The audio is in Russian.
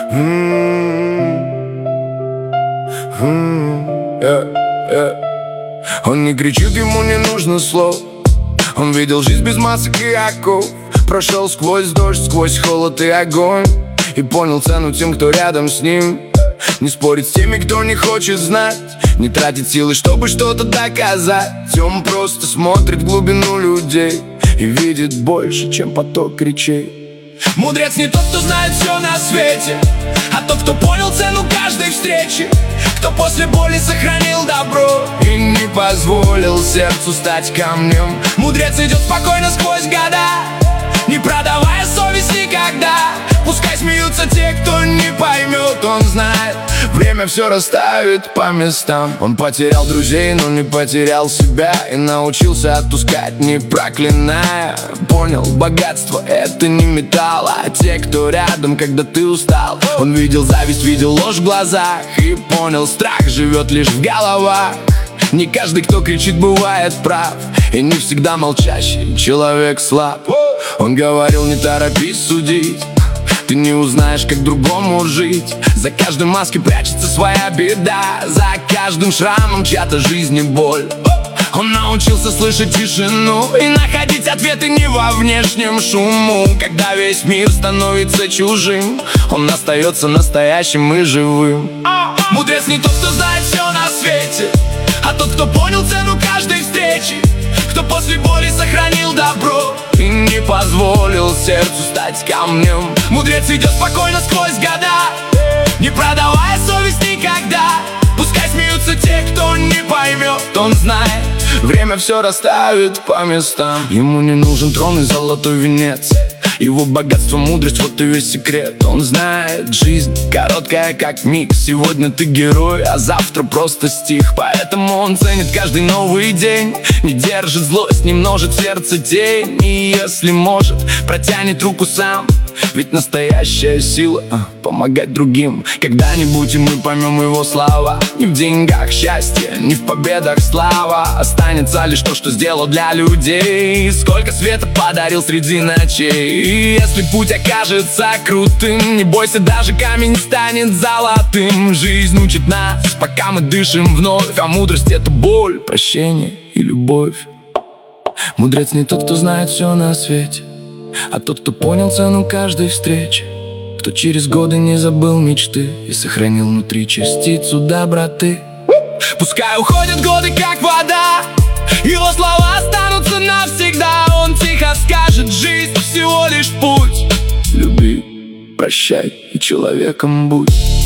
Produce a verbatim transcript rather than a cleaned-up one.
Он не кричит, ему не нужно слов. Он видел жизнь без масок и оков. Прошел сквозь дождь, сквозь холод и огонь, и понял цену тем, кто рядом с ним. Не спорит с теми, кто не хочет знать, не тратит силы, чтобы что-то доказать. Он просто смотрит в глубину людей и видит больше, чем поток речей. Мудрец не тот, кто знает все на свете, а тот, кто понял цену каждой встречи, кто после боли сохранил добро и не позволил сердцу стать камнем. Мудрец идет спокойно сквозь года, не продавая совесть никогда. Пускай смеются те, кто не поймет. Он знает, время все расставит по местам. Он потерял друзей, но не потерял себя, и научился отпускать, не проклиная. Понял, богатство — это не металл, а те, кто рядом, когда ты устал. Он видел зависть, видел ложь в глазах, и понял, страх живет лишь в головах. Не каждый, кто кричит, бывает прав, и не всегда молчащий человек слаб. Он говорил, не торопись судить, ты не узнаешь, как другому жить. За каждой маской прячется своя беда, за каждым шрамом чья-то жизнь и боль. Он научился слышать тишину и находить ответы не во внешнем шуму. Когда весь мир становится чужим, он остается настоящим и живым. Мудрец не тот, кто знает все на свете, а тот, кто понял цену каждой встречи, кто после боли сохранил добро и не позволил сердцу стать камнем. Мудрец идет спокойно сквозь года, не продавая совесть никогда. Пускай смеются те, кто не поймет. Он знает, время все расставит по местам. Ему не нужен трон и золотой венец, его богатство, мудрость, вот и весь секрет. Он знает, жизнь короткая, как миг. Сегодня ты герой, а завтра просто стих. Поэтому он ценит каждый новый день, не держит злость, не множит в сердце тень. И если может, протянет руку сам, ведь настоящая сила а, помогать другим. Когда-нибудь и мы поймем его слова. Не в деньгах счастье, не в победах слава. Останется лишь то, что сделал для людей. Сколько света подарил среди ночей. И если путь окажется крутым, не бойся, даже камень станет золотым. Жизнь учит нас, пока мы дышим вновь, а мудрость — это боль, прощение и любовь. Мудрец не тот, кто знает все на свете, а тот, кто понял цену каждой встречи, кто через годы не забыл мечты и сохранил внутри частицу доброты. Пускай уходят годы, как вода, его слова останутся навсегда. Он тихо скажет, жизнь всего лишь путь. Люби, прощай и человеком будь.